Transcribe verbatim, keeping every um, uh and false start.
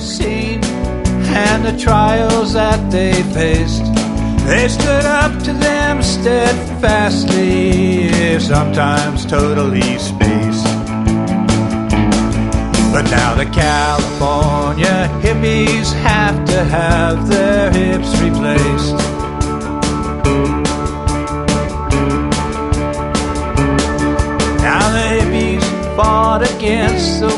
seen and the trials that they faced. They stood up to them steadfastly, sometimes totally spaced. But now the California hippies have to have their hips replaced. Now the hippies fought against the